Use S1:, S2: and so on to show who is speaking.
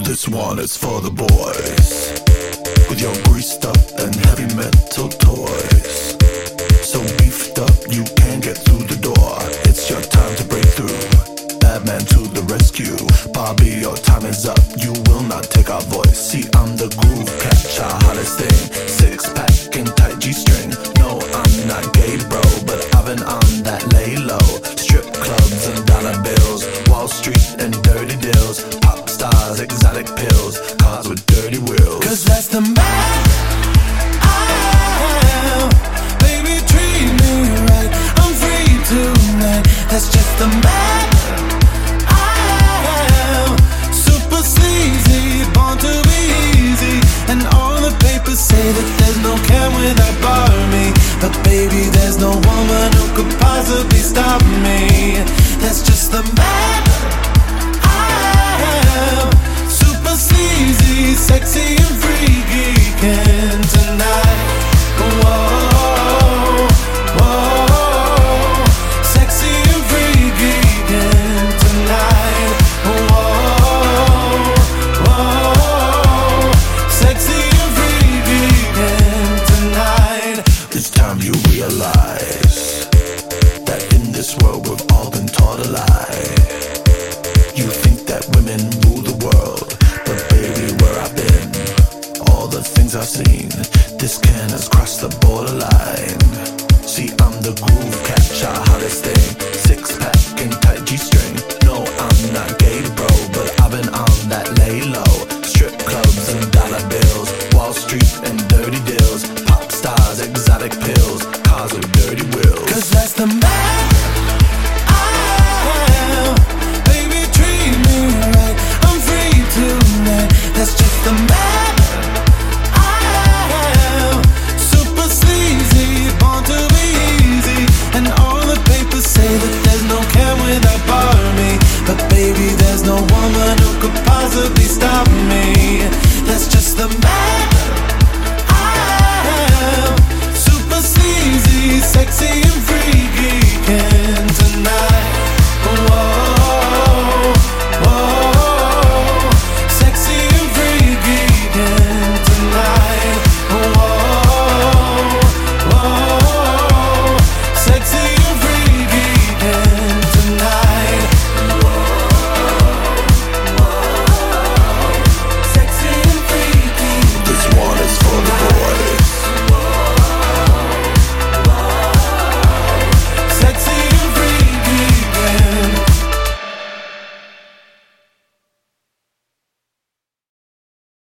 S1: This one is for the boys, with your greased up and heavy metal toys. So beefed up you can't get through the door. It's your time to break through. Batman to the rescue. Bobby, your time is up. You will not take our voice.